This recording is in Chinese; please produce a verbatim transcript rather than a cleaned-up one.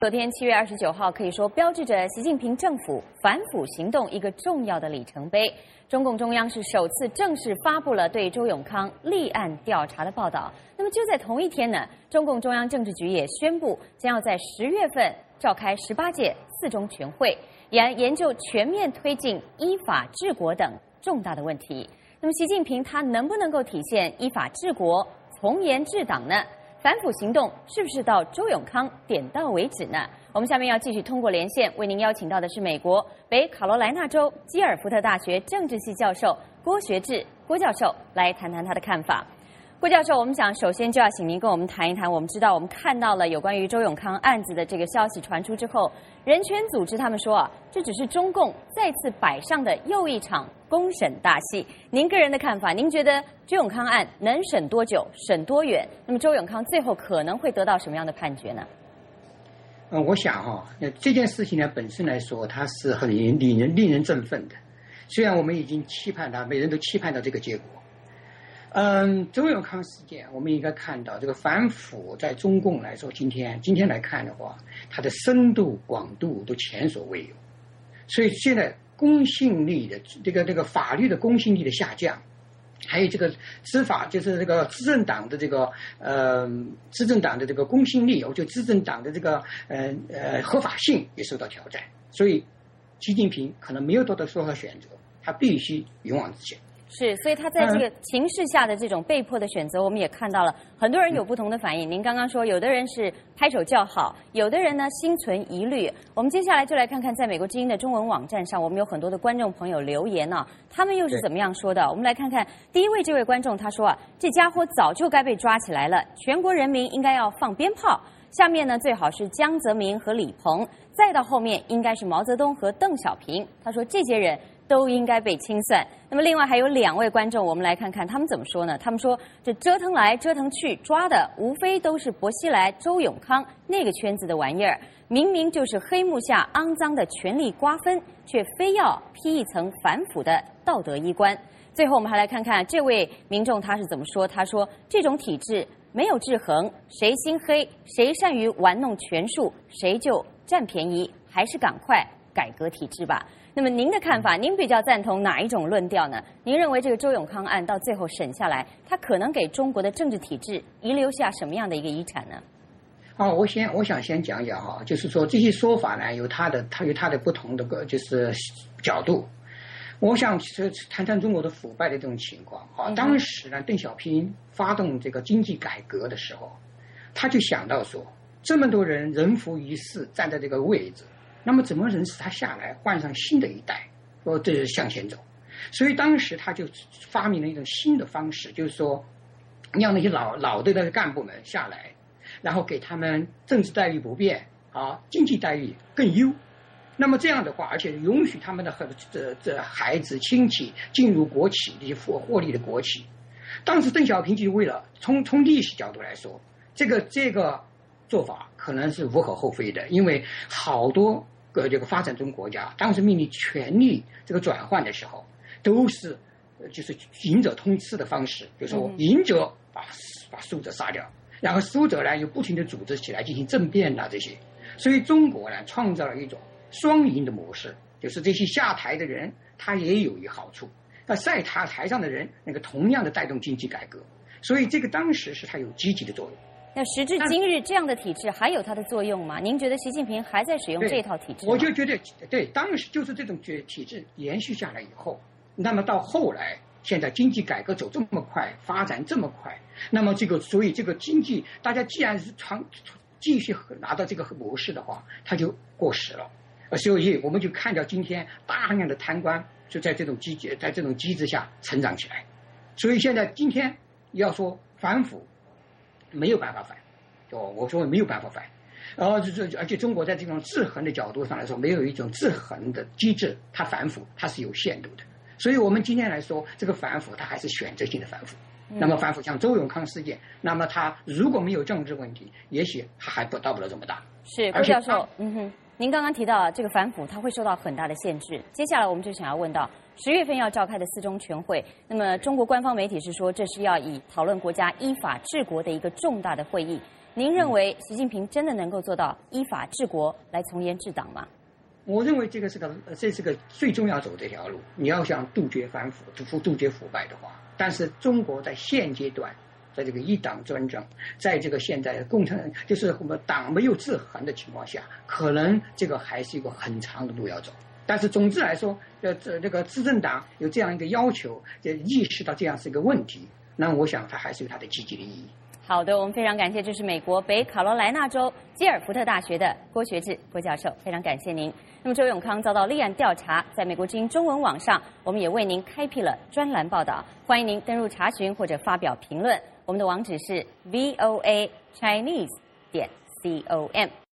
昨天七月二十九号，可以说标志着习近平政府反腐行动一个重要的里程碑。中共中央是首次正式发布了对周永康立案调查的报道。那么就在同一天呢，中共中央政治局也宣布将要在十月份召开十八届四中全会，研研究全面推进依法治国等重大的问题。那么习近平他能不能够体现依法治国、从严治党呢？反腐行动是不是到周永康点到为止呢？我们下面要继续通过连线为您邀请到的是美国北卡罗来纳州基尔福特大学政治系教授郭学志郭教授来谈谈他的看法。郭教授，我们想首先就要请您跟我们谈一谈，我们知道我们看到了有关于周永康案子的这个消息传出之后，人权组织他们说啊，这只是中共再次摆上的又一场公审大戏。您个人的看法，您觉得周永康案能审多久，审多远？那么周永康最后可能会得到什么样的判决呢？ 嗯，我想哈、哦，这件事情呢本身来说，它是很令人令人振奋的。虽然我们已经期盼它，每人都期盼到这个结果。嗯，周永康事件，我们应该看到这个反腐在中共来说，今天今天来看的话，它的深度、广度都前所未有。所以现在公信力的这个这个法律的公信力的下降，还有这个执法，就是这个执政党的这个呃执政党的这个公信力，我觉得执政党的这个呃呃合法性也受到挑战。所以习近平可能没有多的说和选择，他必须勇往直前。 是，所以他在这个情势下的这种被迫的选择，我们也看到了很多人有不同的反应。您刚刚说，有的人是拍手叫好，有的人呢心存疑虑。我们接下来就来看看，在美国之音的中文网站上，我们有很多的观众朋友留言呢、啊，他们又是怎么样说的？我们来看看第一位这位观众，他说啊，这家伙早就该被抓起来了，全国人民应该要放鞭炮。下面呢，最好是江泽民和李鹏，再到后面应该是毛泽东和邓小平。他说这些人都应该被清算。那么另外还有两位观众，我们来看看他们怎么说呢？他们说这折腾来折腾去抓的无非都是薄熙来、周永康那个圈子的玩意儿，明明就是黑幕下肮脏的权力瓜分，却非要披一层反腐的道德衣冠。最后我们还来看看这位民众他是怎么说，他说这种体制没有制衡，谁心黑谁善于玩弄权术，谁就占便宜，还是赶快改革体制吧。那么您的看法，您比较赞同哪一种论调呢？您认为这个周永康案到最后审下来，它可能给中国的政治体制遗留下什么样的一个遗产呢？ 哦，我先我想先讲讲哈，就是说这些说法呢，有它的它有它的不同的个就是角度。我想谈谈中国的腐败的这种情况啊。当时呢，邓小平发动这个经济改革的时候，他就想到说，这么多人人浮于事，站在这个位置，那么怎么能使他下来，换上新的一代，说这是向前走。所以当时他就发明了一种新的方式，就是说，让那些老老的那个干部们下来，然后给他们政治待遇不变啊，经济待遇更优。那么这样的话，而且允许他们的这这孩子亲戚进入国企，这些获获利的国企。当时邓小平就为了从从历史角度来说，这个这个做法可能是无可厚非的，因为好多个这个发展中国家当时面临权力这个转换的时候，都是就是赢者通吃的方式，就是说赢者把把输者杀掉，然后输者呢又不停地组织起来进行政变啊这些。所以中国呢创造了一种双赢的模式，就是这些下台的人他也有一好处，那在他台上的人那个同样的带动经济改革，所以这个当时是他有积极的作用。 那时至今日，这样的体制还有它的作用吗？您觉得习近平还在使用这套体制吗？ 我就觉得对，当时就是这种体制延续下来以后，那么到后来现在经济改革走这么快，发展这么快，那么这个所以这个经济大家既然是长继续拿到这个模式的话，它就过时了。所以我们就看到今天大量的贪官就在这种机制在这种机制下成长起来。所以现在今天要说反腐没有办法反，就我说没有办法反，然后就是而且中国在这种制衡的角度上来说，没有一种制衡的机制，它反腐它是有限度的。所以我们今天来说，这个反腐它还是选择性的反腐。那么反腐像周永康事件，那么他如果没有政治问题，也许他还不到不了这么大。 是郭教授，嗯哼。您刚刚提到这个反腐，它会受到很大的限制。接下来我们就想要问到十月份要召开的四中全会，那么中国官方媒体是说这是要以讨论国家依法治国的一个重大的会议， 您认为习近平真的能够做到依法治国，来从严治党吗？ 我认为这个是个，这是个最重要走这条路。你要想杜绝反腐、杜杜绝腐败的话，但是中国在现阶段，在这个一党专政，在这个现在的共产就是我们党没有制衡的情况下，可能这个还是一个很长的路要走。但是总之来说，呃，这这个执政党有这样一个要求，就意识到这样是一个问题，那我想它还是有它的积极的意义。 好的，我们非常感谢，这是美国北卡罗来纳州基尔福特大学的郭学志郭教授，非常感谢您。那么周永康遭到立案调查，在美国之音中文网上，我们也为您开辟了专栏报道，欢迎您登入查询或者发表评论。我们的网址是 V O A Chinese 点 com。